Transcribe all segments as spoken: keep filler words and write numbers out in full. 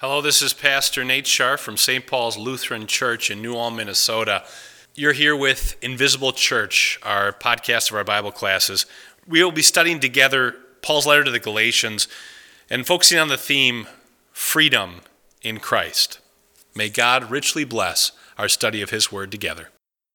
Hello, this is Pastor Nate Scharf from Saint Paul's Lutheran Church in New Ulm, Minnesota. You're here with Invisible Church, our podcast of our Bible classes. We will be studying together Paul's letter to the Galatians and focusing on the theme, freedom in Christ. May God richly bless our study of His Word together.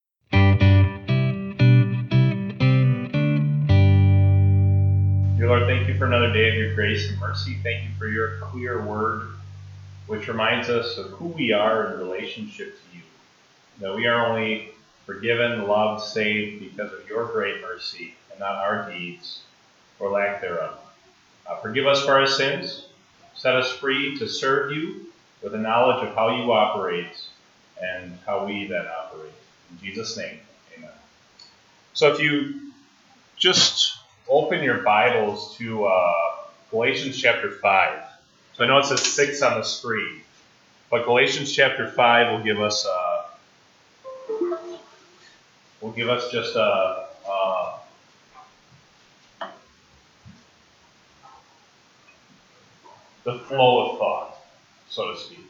Dear Lord, thank you for another day of your grace and mercy. Thank you for your clear word, which reminds us of who we are in relationship to you. That we are only forgiven, loved, saved because of your great mercy and not our deeds or lack thereof. Uh, forgive us for our sins. Set us free to serve you with a knowledge of how you operate and how we then operate. In Jesus' name, amen. So if you just open your Bibles to uh, Galatians chapter five. So I know it says six on the screen, but Galatians chapter five will give us uh, will give us just a, a the flow of thought, so to speak.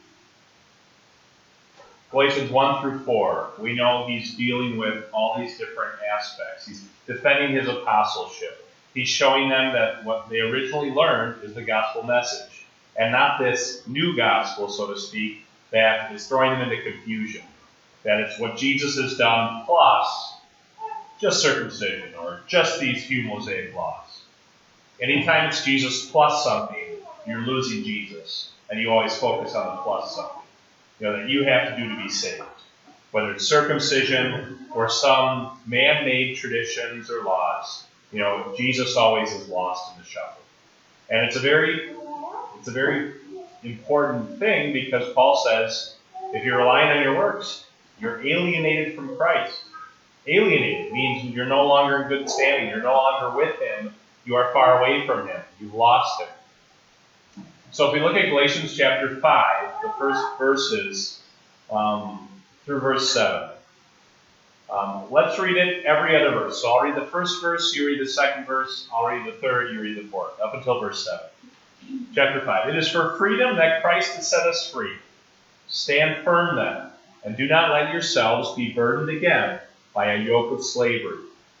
Galatians one through four, we know he's dealing with all these different aspects. He's defending his apostleship. He's showing them that what they originally learned is the gospel message, and not this new gospel, so to speak, that is throwing them into confusion. That it's what Jesus has done plus just circumcision or just these few Mosaic laws. Anytime it's Jesus plus something, you're losing Jesus, and you always focus on the plus something. You know, that you have to do to be saved. Whether it's circumcision or some man-made traditions or laws, you know, Jesus always is lost in the shuffle. And it's a very, it's a very important thing because Paul says, if you're relying on your works, you're alienated from Christ. Alienated means you're no longer in good standing. You're no longer with Him. You are far away from Him. You've lost Him. So if we look at Galatians chapter five, the first verses um, through verse seven. Um, let's read it every other verse. So I'll read the first verse, you read the second verse, I'll read the third, you read the fourth, up until verse seven. Chapter five. It is for freedom that Christ has set us free. Stand firm then, and do not let yourselves be burdened again by a yoke of slavery.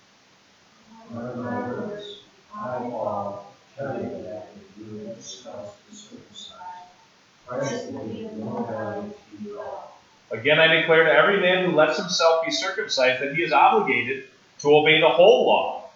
Brothers, I, Paul, tell you that if you yourselves be circumcised, Christ will be of no value to you at all. Again, I declare to every man who lets himself be circumcised that he is obligated to obey the whole law.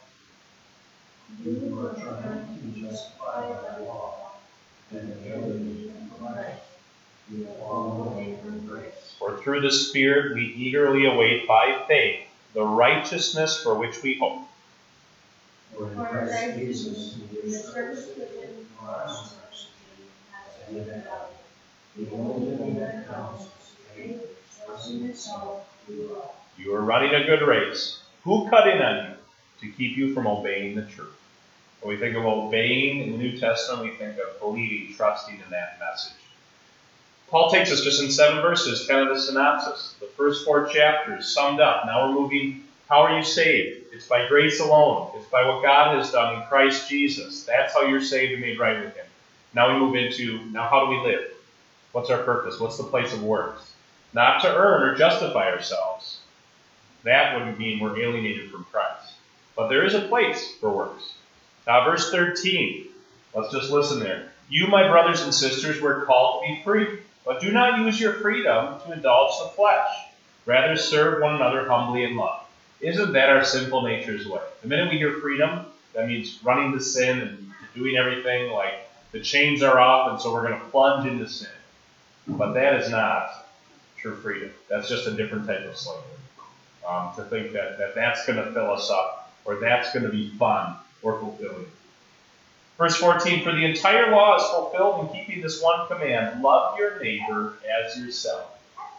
You are trying to be justified by law, and if you believe in Christ, you will fall away from grace. For through the Spirit we eagerly await by faith the righteousness for which we hope. For in Christ Jesus, you are circumcision or uncircumcision, as you have. The only thing that counts is faith expressing itself through love. You are running a good race. Who cut in on you to keep you from obeying the truth? When we think of obeying in the New Testament, we think of believing, trusting in that message. Paul takes us just in seven verses, kind of the synopsis. The first four chapters summed up. Now we're moving, how are you saved? It's by grace alone. It's by what God has done in Christ Jesus. That's how you're saved and made right with Him. Now we move into, now how do we live? What's our purpose? What's the place of works? Not to earn or justify ourselves. That would mean we're alienated from Christ. But there is a place for works. Now verse thirteen. Let's just listen there. You, my brothers and sisters, were called to be free. But do not use your freedom to indulge the flesh. Rather serve one another humbly in love. Isn't that our sinful nature's way? The minute we hear freedom, that means running to sin and doing everything like the chains are off and so we're going to plunge into sin. But that is not true freedom. That's just a different type of slavery. Um, to think that, that that's going to fill us up, or that's going to be fun or fulfilling. Verse fourteen, for the entire law is fulfilled in keeping this one command, love your neighbor as yourself.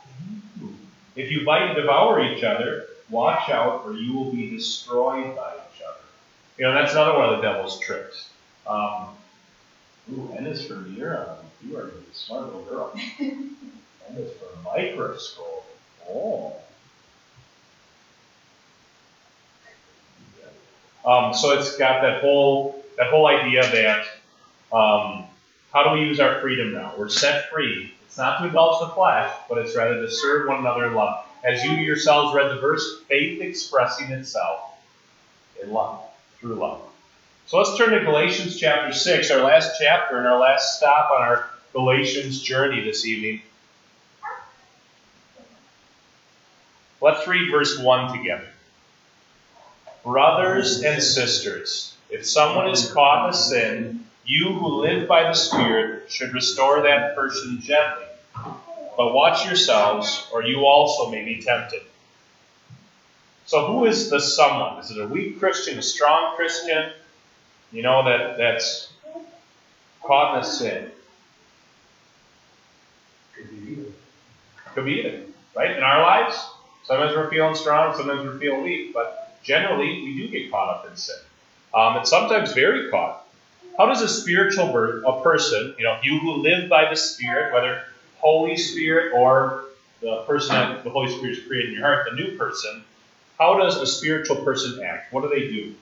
If you bite and devour each other, watch out, or you will be destroyed by each other. You know, that's another one of the devil's tricks. Um, ooh, N is for near. You are a smart little girl. N is for microscope. Oh. Um, so it's got that whole that whole idea that um, How do we use our freedom now? We're set free. It's not to indulge the flesh, but it's rather to serve one another in love. As you yourselves read the verse, faith expressing itself in love, through love. So let's turn to Galatians chapter six, our last chapter and our last stop on our Galatians journey this evening. Let's read verse one together. Brothers and sisters, if someone is caught in a sin, you who live by the Spirit should restore that person gently. But watch yourselves, or you also may be tempted. So who is the someone? Is it a weak Christian, a strong Christian? You know, that, that's caught in a sin. Could be either. Could be either, right? In our lives, sometimes we're feeling strong, sometimes we're feeling weak, but generally we do get caught up in sin. Um, and sometimes very caught. How does a spiritual birth, a person, you know, you who live by the Spirit, whether Holy Spirit or the person that the Holy Spirit has created in your heart, the new person, how does a spiritual person act? What do they do?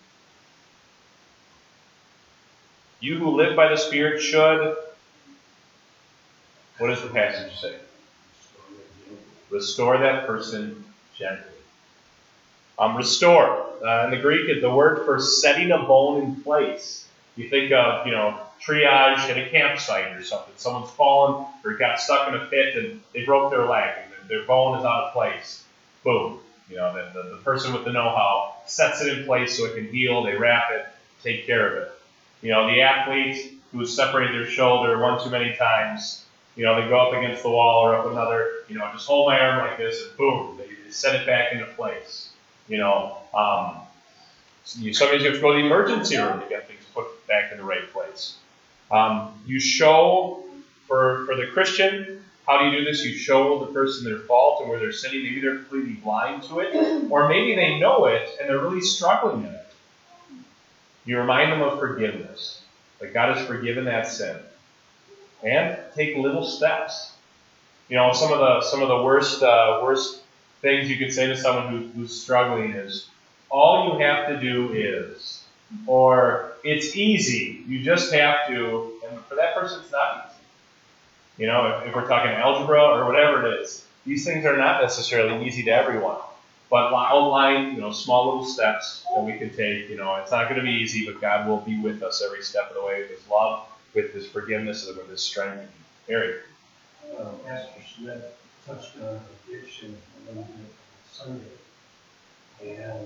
You who live by the Spirit should, what does the passage say? Restore that person gently. Um, restore. Uh, in the Greek, the word for setting a bone in place. You think of, you know, triage at a campsite or something. Someone's fallen or got stuck in a pit and they broke their leg and their bone is out of place. Boom. You know, the, the, the person with the know-how sets it in place so it can heal. They wrap it, take care of it. You know, the athlete who's separated their shoulder one too many times, you know, they go up against the wall or up another, you know, just hold my arm like this and boom, they, they set it back into place. You know, um, you, sometimes you have to go to the emergency room to get things put back in the right place. Um, you show, for, for the Christian, how do you do this? You show the person their fault and where they're sinning. Maybe they're completely blind to it, or maybe they know it and they're really struggling in it. You remind them of forgiveness, that God has forgiven that sin. And take little steps. You know, some of the some of the worst uh, worst things you could say to someone who, who's struggling is, all you have to do is, or it's easy. You just have to, and for that person, it's not easy. You know, if, if we're talking algebra or whatever it is, these things are not necessarily easy to everyone. But outline, you know, small little steps that we can take. You know, it's not going to be easy, but God will be with us every step of the way with His love, with His forgiveness, and with His strength. Mary. Uh, Pastor Smith touched on addiction a little bit Sunday, and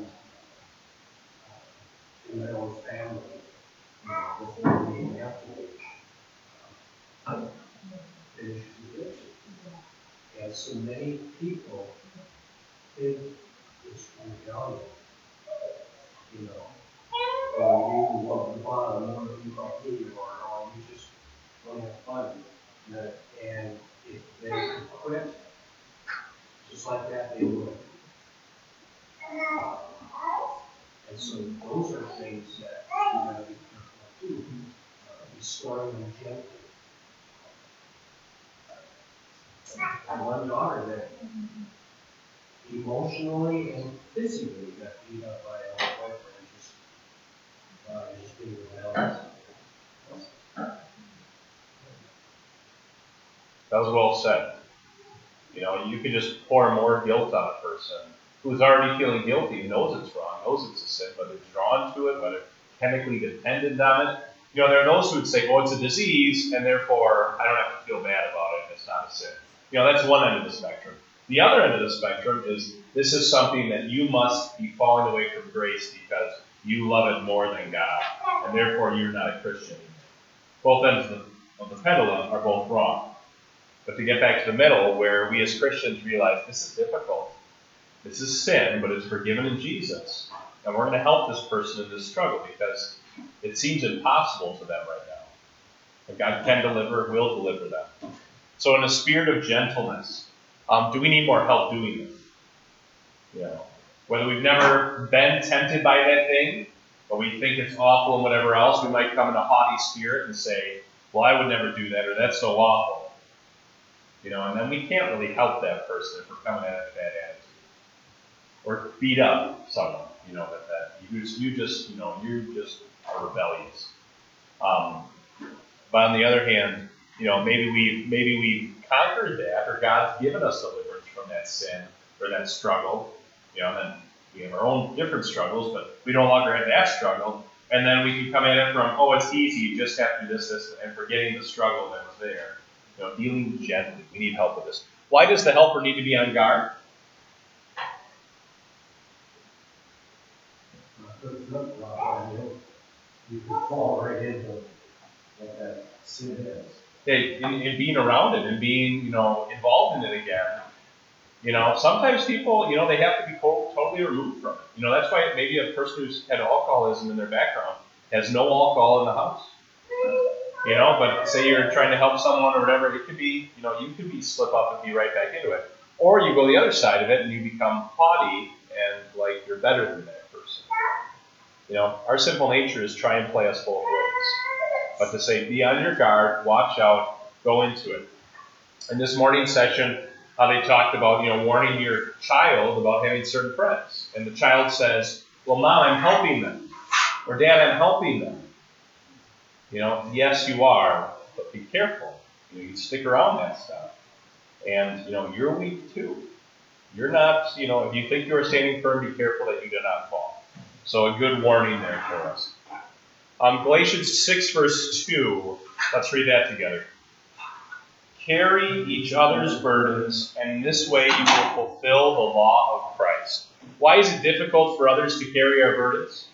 uh, in my own family, you know, before me and afterwards, uh, finishes addiction. And so many people think it's rebellion, you know, or you love the bottom more than you love me, or oh, you just want to have fun. And if they could quit just like that, they would. And so those are things that you got to be careful too. Uh, restoring them gently. And one daughter that emotionally and physically got beat up by a boyfriend just, uh, just being rebellious. That was well said. You know, you can just pour more guilt on a person who's already feeling guilty, knows it's wrong, knows it's a sin, but they're drawn to it, but they're chemically dependent on it. You know, there are those who would say, oh, it's a disease, and therefore I don't have to feel bad about it, and it's not a sin. You know, that's one end of the spectrum. The other end of the spectrum is, this is something that you must be falling away from grace because you love it more than God, and therefore you're not a Christian. Both ends of the, of the pendulum are both wrong. But to get back to the middle, where we as Christians realize this is difficult. This is sin, but it's forgiven in Jesus. And we're going to help this person in this struggle because it seems impossible to them right now. But God can deliver, will deliver them. So in a spirit of gentleness, um, do we need more help doing this? You know, whether we've never been tempted by that thing, but we think it's awful and whatever else, we might come in a haughty spirit and say, well, I would never do that, or that's so awful. You know, and then we can't really help that person if we're coming at it with that attitude. Or beat up someone, you know, that, that you just, you just, you know, you just are rebellious. Um, But on the other hand, you know, maybe we maybe we've conquered that, or God's given us deliverance from that sin or that struggle. You know, and then we have our own different struggles, but we no longer have that struggle. And then we can come at it from, oh, it's easy, you just have to do this, this, and forgetting the struggle that was there. You know, dealing gently. We need help with this. Why does the helper need to be on guard? You could fall right into what that sin is. Hey, in, in being around it and being, you know, involved in it again. You know, sometimes people, you know, they have to be to- totally removed from it. You know, that's why maybe a person who's had alcoholism in their background has no alcohol in the house. You know, but say you're trying to help someone or whatever, it could be, you know, you could be slip up and be right back into it. Or you go the other side of it and you become haughty and like you're better than that person. You know, our sinful nature is try and play us both ways. But to say, be on your guard, watch out, go into it. In this morning session, uh, they talked about, you know, warning your child about having certain friends. And the child says, well, Mom, I'm helping them. Or Dad, I'm helping them. You know, yes, you are, but be careful. You know, you stick around that stuff. And, you know, you're weak too. You're not, you know, if you think you are standing firm, be careful that you do not fall. So a good warning there for us. Um, Galatians six, verse two, let's read that together. Carry each other's burdens, and in this way you will fulfill the law of Christ. Why is it difficult for others to carry our burdens?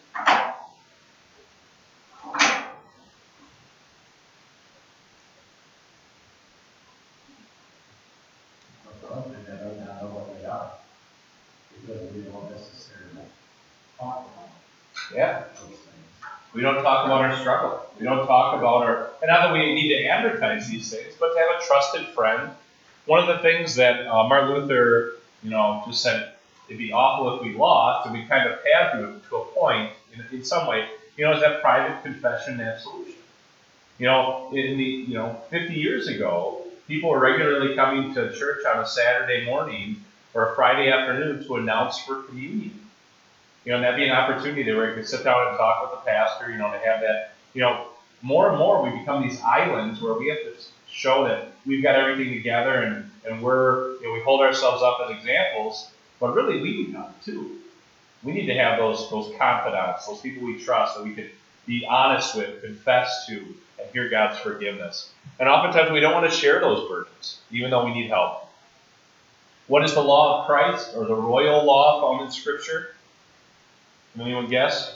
Often they don't know what they are because we don't necessarily talk about Yeah. those things. We don't talk about our struggle. We don't talk about our, and not that we need to advertise these things, but to have a trusted friend. One of the things that uh, Martin Luther, you know, just said, it'd be awful if we lost, and we kind of have to, to a point, in, in some way, you know, is that private confession and absolution. You know, in the, you know, fifty years ago, people were regularly coming to church on a Saturday morning or a Friday afternoon to announce for communion. You know, and that'd be an opportunity where you could sit down and talk with the pastor, you know, to have that, you know, more and more we become these islands where we have to show that we've got everything together and, and we're, you know, we hold ourselves up as examples, but really we need them too. We need to have those, those confidants, those people we trust that we can be honest with, confess to, and hear God's forgiveness. And oftentimes we don't want to share those burdens, even though we need help. What is the law of Christ, or the royal law found in Scripture? Can anyone guess?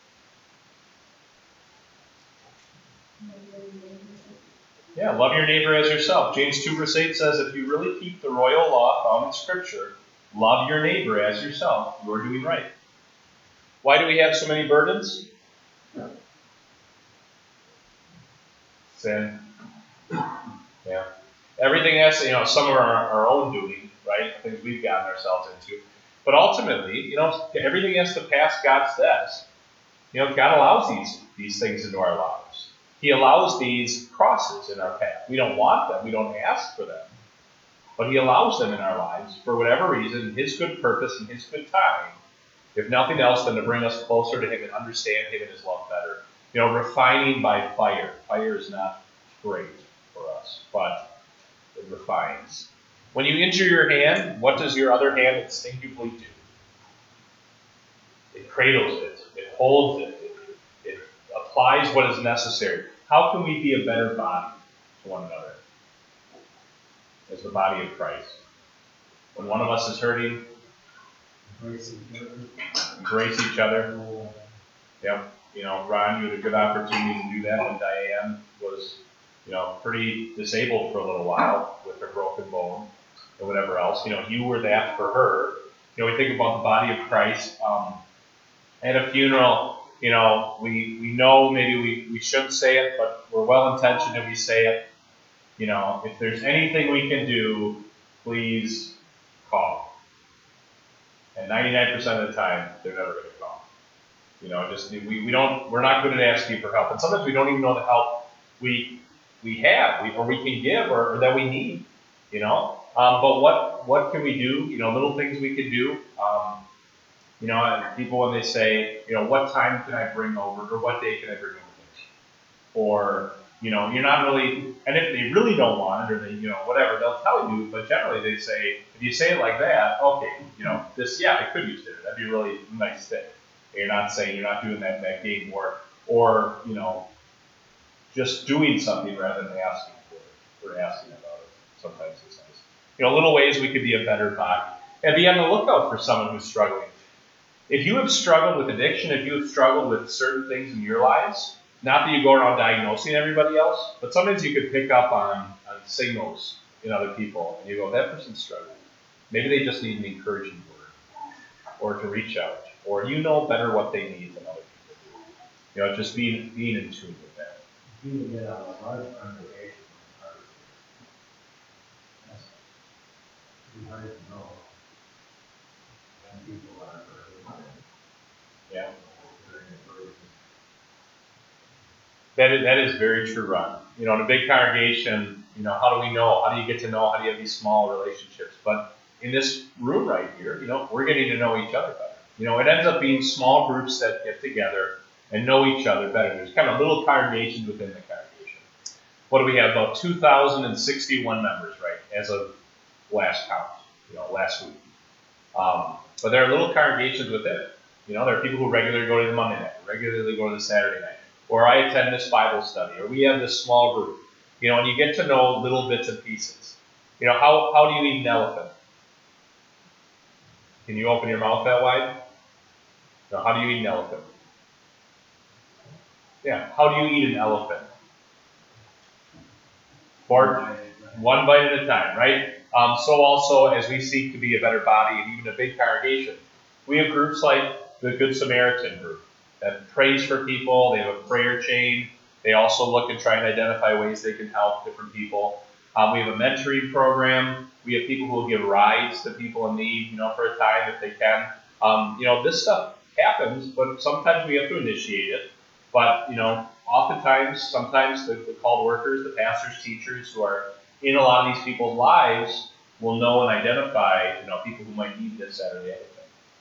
Yeah, love your neighbor as yourself. James two verse eight says, if you really keep the royal law found in Scripture, love your neighbor as yourself, you are doing right. Why do we have so many burdens? Sin. Yeah. Everything has, you know, some of our, our own doing, right? Things we've gotten ourselves into. But ultimately, you know, everything has to pass God's test. You know, God allows these, these things into our lives. He allows these crosses in our path. We don't want them. We don't ask for them. But He allows them in our lives for whatever reason, His good purpose and His good time. If nothing else, than to bring us closer to Him and understand Him and His love better. You know, refining by fire. Fire is not great for us, but it refines. When you injure your hand, what does your other hand instinctively do? It cradles it. It holds it. It, it applies what is necessary. How can we be a better body to one another as the body of Christ? When one of us is hurting, Embrace each other. embrace each other. Yep. You know, Ron, you had a good opportunity to do that when Diane was, you know, pretty disabled for a little while with her broken bone and whatever else. You know, you were that for her. You know, we think about the body of Christ. Um, at a funeral, you know, we, we know maybe we, we shouldn't say it, but we're well-intentioned if we say it. You know, if there's anything we can do, please call. And ninety-nine percent of the time, they're never going to call. You know, just we, we don't we're not good at asking for help, and sometimes we don't even know the help we we have, we, or we can give, or, or that we need. You know, um, but what what can we do? You know, little things we can do. Um, you know, and people when they say, you know, what time can I bring over, or what day can I bring over, or You know, you're not really, and if they really don't want it, or they, you know, whatever, they'll tell you, but generally they say, if you say it like that, okay, you know, this, yeah, I could use dinner. That'd be a really nice thing. You're not saying, you're not doing that, that game, or, or, you know, just doing something rather than asking for it, or asking about it. Sometimes it's nice. You know, little ways we could be a better body. And be on the lookout for someone who's struggling. If you have struggled with addiction, if you have struggled with certain things in your lives, not that you go around diagnosing everybody else, but sometimes you could pick up on, on signals in other people, and you go, that person's struggling. Maybe they just need an encouraging word, or to reach out, or you know better what they need than other people do. You know, just being being in tune with that. You get a large congregation, that's hard to know when people are hurting. Yeah. Very encouraging. That is, that is very true, Ron. You know, in a big congregation, you know, how do we know? How do you get to know? How do you have these small relationships? But in this room right here, you know, we're getting to know each other better. You know, it ends up being small groups that get together and know each other better. There's kind of little congregations within the congregation. What do we have? About two thousand sixty-one members, right, as of last count, you know, last week. Um, but there are little congregations within it. You know, there are people who regularly go to the Monday night, regularly go to the Saturday night. Or I attend this Bible study, or we have this small group, you know, and you get to know little bits and pieces. You know, how, how do you eat an elephant? Can you open your mouth that wide? No, how do you eat an elephant? Yeah, how do you eat an elephant? Fork, one bite at a time, right? Um, so also, as we seek to be a better body and even a big congregation, we have groups like the Good Samaritan group that prays for people. They have a prayer chain. They also look and try and identify ways they can help different people. Um, we have a mentoring program. We have people who will give rides to people in need, you know, for a time if they can. Um, you know, this stuff happens, but sometimes we have to initiate it. But, you know, oftentimes, sometimes the, the called workers, the pastors, teachers who are in a lot of these people's lives will know and identify, you know, people who might need this, that, or the other thing.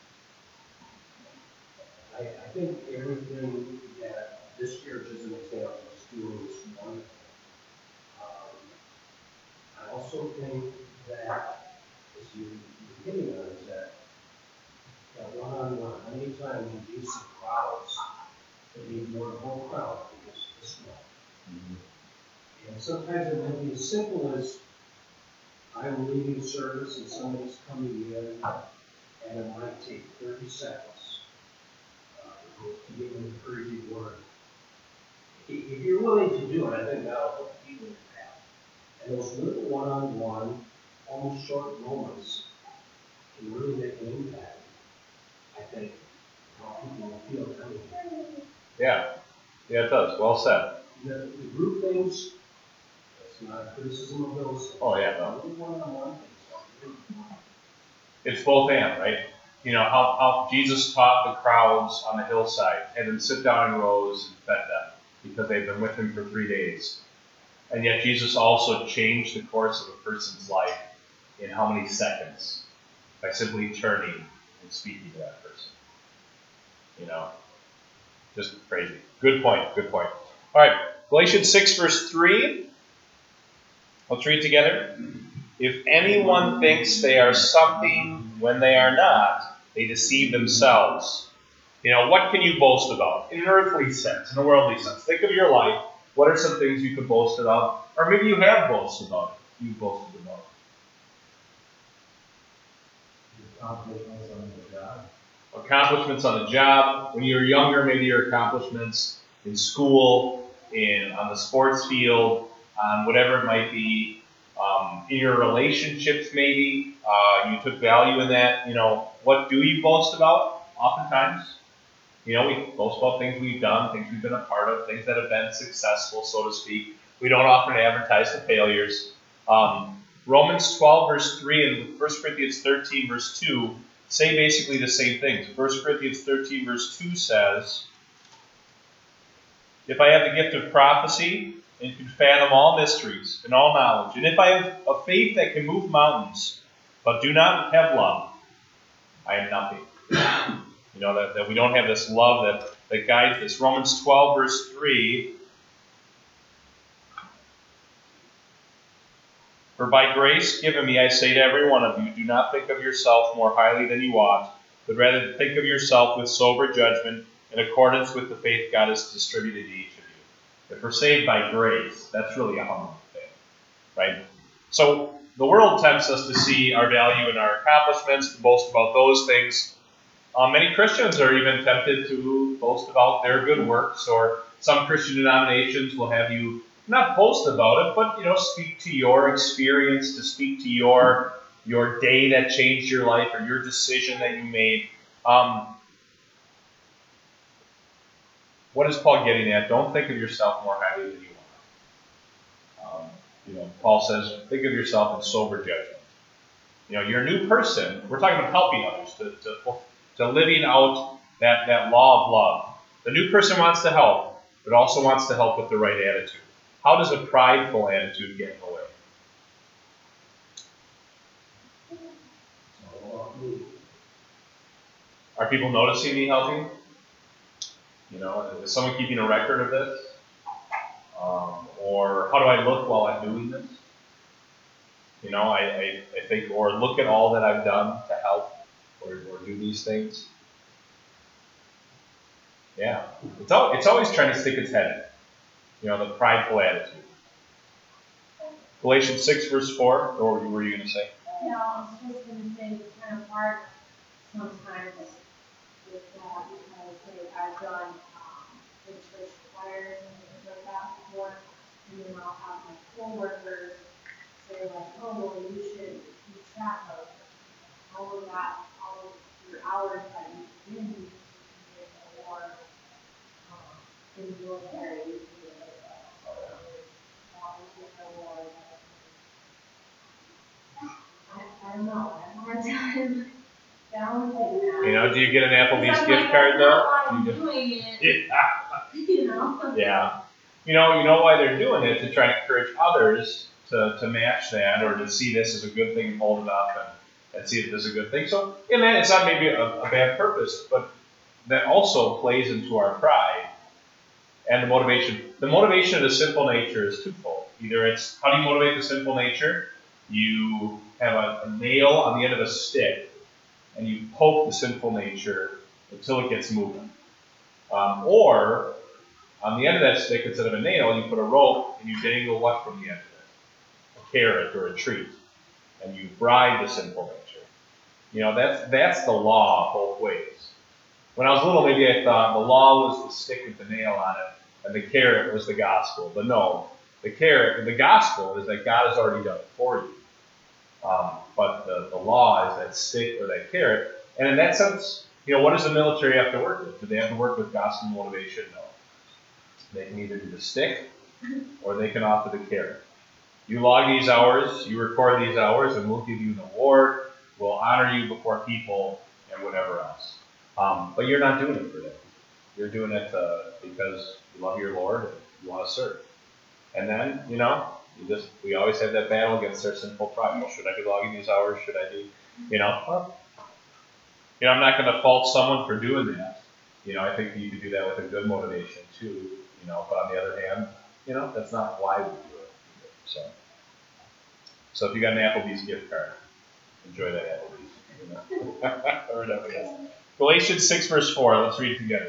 I, I think everything that this church is an example is doing is wonderful. Um, I also think that, as you, you're hitting on, is that that one-on-one, how many times you see crowds that need more than whole crowd because it's small. Mm-hmm. And sometimes it might be as simple as I'm leaving service and somebody's coming in, and it might take thirty seconds uh, to give an encouraging word. If you're willing to do it, I think that'll help people in that. And those little one-on-one, almost short moments can really make an impact. I think how people will feel coming here. Yeah, yeah, it does. Well said. The, the group things, that's not a criticism of those things. Oh, yeah, no. The little one-on-one things are really important. It's both and, right? You know, how, how Jesus taught the crowds on the hillside, had them sit down in rows and fed them because they've been with him for three days. And yet Jesus also changed the course of a person's life in how many seconds? By simply turning and speaking to that person. You know, just crazy. Good point, good point. All right, Galatians six, verse three. Let's read together. If anyone thinks they are something when they are not, they deceive themselves. You know, what can you boast about? In an earthly sense, in a worldly sense. Think of your life. What are some things you can boast about? Or maybe you have boasted about it. You've boasted about it. Accomplishments on the job. Accomplishments on the job. When you were younger, maybe your accomplishments in school, in on the sports field, on whatever it might be. Um, in your relationships, maybe uh, you took value in that. You know, what do you boast about? Oftentimes, you know, we boast about things we've done, things we've been a part of, things that have been successful, so to speak. We don't often advertise the failures. Um, Romans twelve, verse three, and First Corinthians thirteen, verse two say basically the same things. First Corinthians thirteen, verse two says, if I have the gift of prophecy and can fathom all mysteries and all knowledge, and if I have a faith that can move mountains, but do not have love, I am nothing. You know, that, that we don't have this love that, that guides this. Romans twelve, verse three For by grace given me, I say to every one of you, do not think of yourself more highly than you ought, but rather think of yourself with sober judgment in accordance with the faith God has distributed to each of you. If we're saved by grace, that's really a humbling thing, right? So the world tempts us to see our value in our accomplishments, to boast about those things. Um, many Christians are even tempted to boast about their good works, or some Christian denominations will have you not boast about it, but you know, speak to your experience, to speak to your your day that changed your life, or your decision that you made. Um, what is Paul getting at? Don't think of yourself more highly than you are. Um, you know, Paul says, think of yourself in sober judgment. You know, you're a new person. We're talking about helping others, to, to, to living out that, that law of love. The new person wants to help, but also wants to help with the right attitude. How does a prideful attitude get in the way? Are people noticing me helping? You know, is someone keeping a record of this? Um, or how do I look while I'm doing this? You know, I, I, I think, or look at all that I've done to help or, or do these things. Yeah. It's, al- it's always trying to stick its head in. You know, the prideful attitude. Galatians six, verse four, or what were you going to say? Yeah, I was just going to say it's kind of hard sometimes with that because like, I've done um, the church choirs and things like that before, and then I'll have my coworkers say like, oh, well, you should keep track of all of that, all of your hours that you've been or um, in the military, you can do it. Volunteer or I, I don't know. I have a hard time balancing that. You know, do you get an Applebee's I'm gift like, card that's though? not why I'm You do- doing it. Yeah. You know? Yeah. You know, you know why they're doing it? To try to encourage others to, to match that or to see this as a good thing and hold it up and, and see if this is a good thing. So, yeah, man, it's not maybe a, a bad purpose, but that also plays into our pride and the motivation. The motivation of the sinful nature is twofold. Either it's, how do you motivate the sinful nature? You have a, a nail on the end of a stick and you poke the sinful nature until it gets moving. Um, or, on the end of that stick, instead of a nail, you put a rope and you dangle what from the end of it? A carrot or a treat. And you bribe the sinful nature. You know, that's that's the law both ways. When I was little, maybe I thought the law was the stick with the nail on it, and the carrot was the gospel. But no, the carrot, the gospel is that God has already done it for you. Um, but the, the law is that stick or that carrot. And in that sense, you know, what does the military have to work with? Do they have to work with gospel motivation? No. They can either do the stick or they can offer the carrot. You log these hours, you record these hours, and we'll give you an award. We'll honor you before people and whatever else. Um, but you're not doing it for that. You're doing it uh, because you love your Lord and you want to serve. And then, you know, you just we always have that battle against our sinful pride. Well, should I be logging these hours? Should I be, you know? Well, you know, I'm not going to fault someone for doing that. You know, I think you can do that with a good motivation too. You know, but on the other hand, you know, that's not why we do it. So, so if you got an Applebee's gift card, enjoy that Applebee's. You know? Or whatever it is. Galatians six verse four. Let's read it together.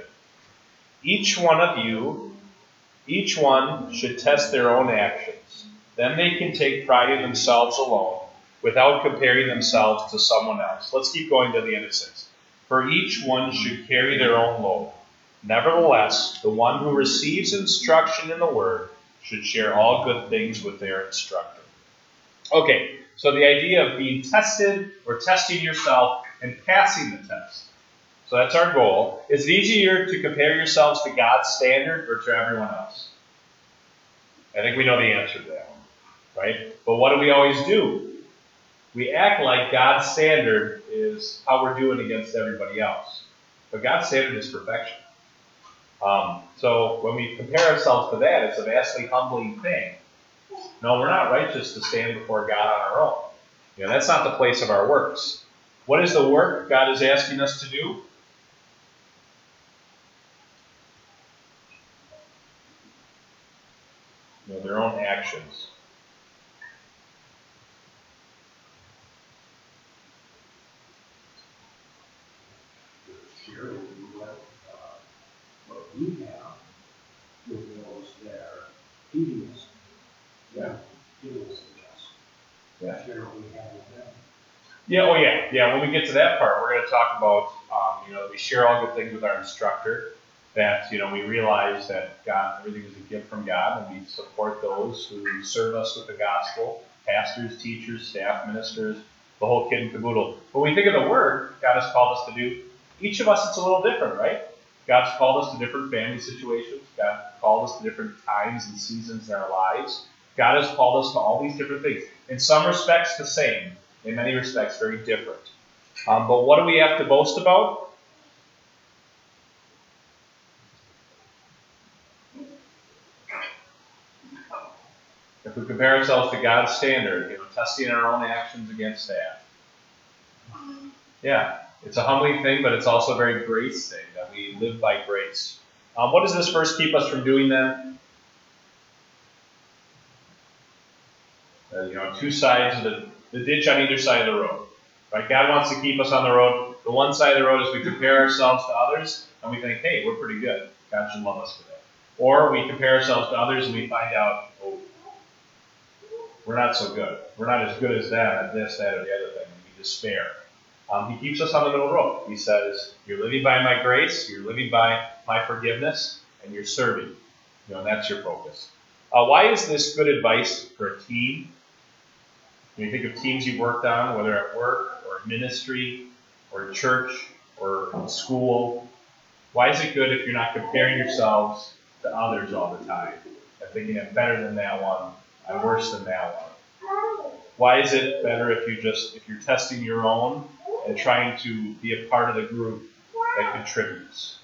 Each one of you, each one should test their own actions. Then they can take pride in themselves alone, without comparing themselves to someone else. Let's keep going to the end of six. For each one should carry their own load. Nevertheless, the one who receives instruction in the word should share all good things with their instructor. Okay, so the idea of being tested or testing yourself and passing the test. So that's our goal. Is it easier to compare yourselves to God's standard or to everyone else? I think we know the answer to that one, right? But what do we always do? We act like God's standard is how we're doing against everybody else. But God's standard is perfection. Um, so when we compare ourselves to that, it's a vastly humbling thing. No, we're not righteous to stand before God on our own. You know, that's not the place of our works. What is the work God is asking us to do? You know, their own actions. we have with those that are heeding us. Yeah. Give us the best. Yeah. Share what we have with them. Yeah, oh yeah, yeah. When we get to that part, we're going to talk about, um, you know, we share all good things with our instructor. That, you know, we realize that God, everything is a gift from God, and we support those who serve us with the gospel, pastors, teachers, staff, ministers, the whole kit and caboodle. When we think of the work God has called us to do, each of us, it's a little different, right? God's called us to different family situations. God called us to different times and seasons in our lives. God has called us to all these different things. In some respects, the same. In many respects, very different. Um, but what do we have to boast about? If we compare ourselves to God's standard, you know, testing our own actions against that. Yeah, it's a humbling thing, but it's also a very grace thing, that we live by grace. Um, what does this verse keep us from doing then? Uh, you know, two sides of the, the ditch on either side of the road. Right? God wants to keep us on the road. The one side of the road is we compare ourselves to others, and we think, hey, we're pretty good. God should love us for that. Or we compare ourselves to others, and we find out, oh, we're not so good. We're not as good as them at this, that, or the other thing. And we despair. Um, he keeps us on the middle road. He says, you're living by my grace, you're living by my forgiveness, and you're serving. You know, that's your focus. Uh, why is this good advice for a team? When you think of teams you've worked on, whether at work or ministry or church or in school, why is it good if you're not comparing yourselves to others all the time and thinking I'm better than that one, I'm worse than that one? Why is it better if you just if you're testing your own and trying to be a part of the group that contributes?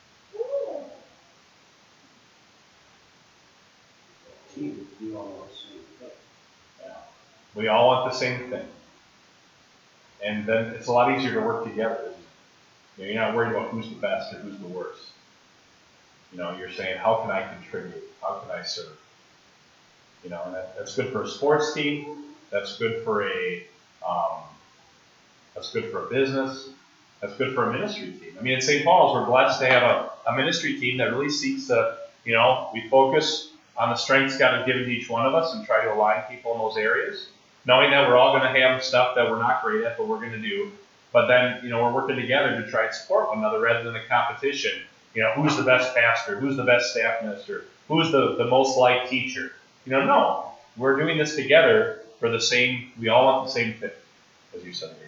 Team, we all want to see it. Yeah. We all want the same thing. And then it's a lot easier to work together. You know, you're not worried about who's the best or who's the worst. You know, you're saying, how can I contribute? How can I serve? You know, and that, that's good for a sports team. That's good for a, um, that's good for a business. That's good for a ministry team. I mean, at Saint Paul's, we're blessed to have a, a ministry team that really seeks to, you know, we focus on the strengths God has given to each one of us and try to align people in those areas, knowing that we're all going to have stuff that we're not great at, but we're going to do. But then, you know, we're working together to try and support one another rather than a competition. You know, who's the best pastor? Who's the best staff minister? Who's the, the most liked teacher? You know, no. We're doing this together for the same, we all want the same thing, as you said here.